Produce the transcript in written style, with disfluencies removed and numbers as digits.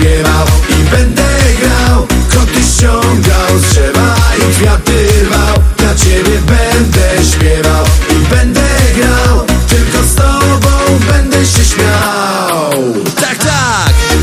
śpiewał i będę grał. Koty ściągał z drzewa i kwiaty rwał.